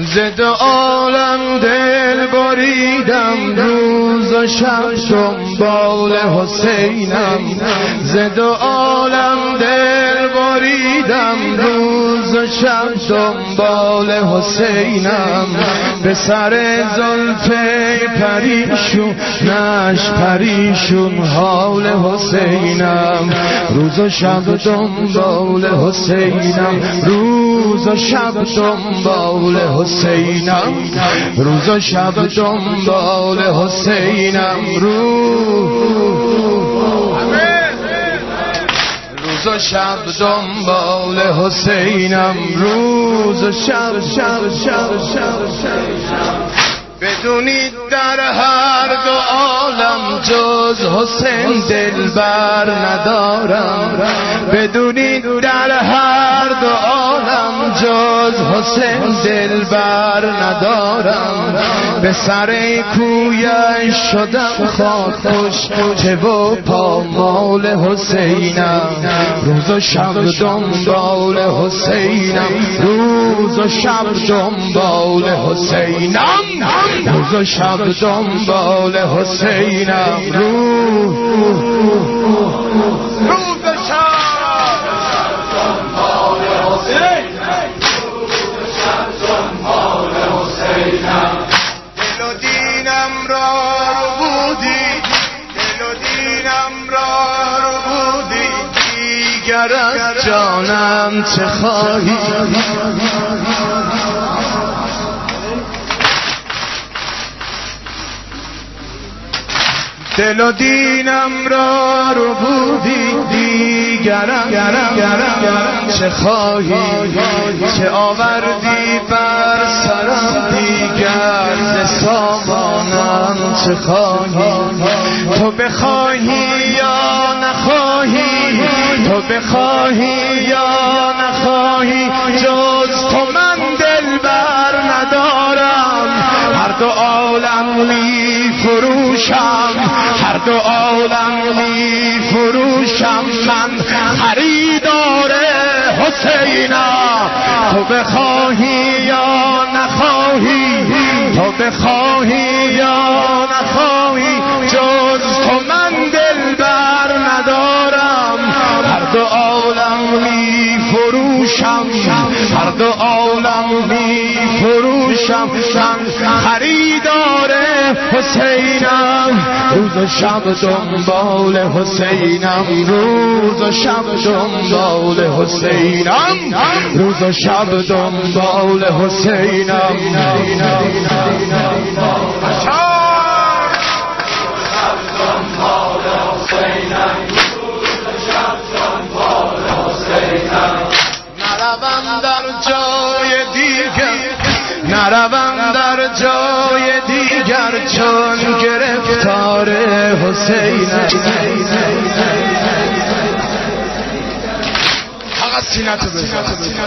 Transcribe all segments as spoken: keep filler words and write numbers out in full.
زد عالم دل بریدم، روز و شب دنبال حسینم. زد عالم دل بریدم، روز و شب دنبال حسینم. به سر زلف پریشون نش پریشون حال حسینم. روز و شب دنبال حسینم، روز و شب دنبال حسینم، روز و شب دنبال حسینم. روز و شب دنبال حسینم، روز و شب شب شب شب شب. بدونید در هر دو عالم جز حسین دلبر ندارم. بدونید در هر دو عالم جز حسین دلبر ندارم. به سر کویش شدم خاکش چه و پامال حسینم. روز و شب دنبال حسینم، روز و شب دنبال حسینم، روز و شب دنبال حسینم. روز روز و شب دنبال حسینم، روز و شب دنبال حسینم. دل و دینم را رو بودی، دل و دینم را رو بودی، دیگر از جانم چه خواهی. دل و دینم را رو بودی، دیگرم گرم گرم گرم چه خواهی. چه آوردی بر سرم دیگر ز سامانم چه خواهی. تو بخواهی یا نخواهی، تو بخواهی یا نخواهی، جز تو من دلبر ندارم. هر دو عالم می فروشم، هر دو عالم می فروشم، من خریدار حسینم. تو بخواهی یا نخواهی، تو بخواهی یا نخواهی، جز تو من دلبر ندارم. هر دو عالم می فروشم، هر دو عالم می فروشم، من خریدار حسینم. روز و شب دنبال حسینم، روز و شب دنبال حسینم، روز و شب دنبال حسینم. نروم در جای دیگر، نروم در جای دیگر، چون گرفتار حسینم. فقط سینه‌تو بزن.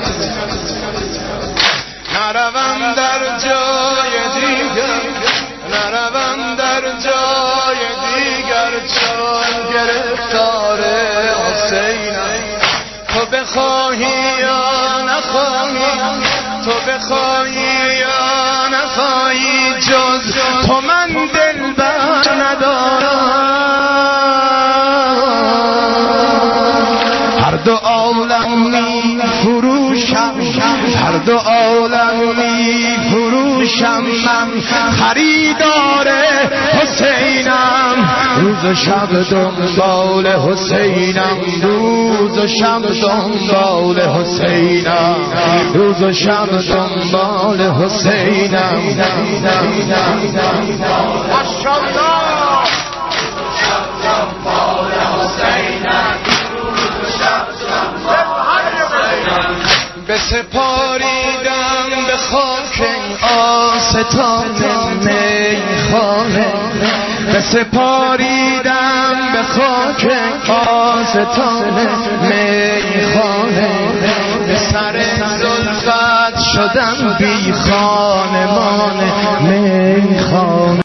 نروم در جای دیگر، نروم در جای دیگر، چون گرفتار حسینم. تو بخواهی یا نخواهی، تو بخواهی یا نخواهی، جز تو من دلبر ندارم. هر دو عالم می فروشم، هر دو عالم می فروشم، من خریدار حسینم. روز و شب دنبال حسینم، روز و شب دنبال حسینم، روز و شب دنبال حسینم. بسپاریدم به خاک آستان میخانه، بسپاریدم به خاک آستان میخانه. به سر زلفت شدم بی خانمان میخانه.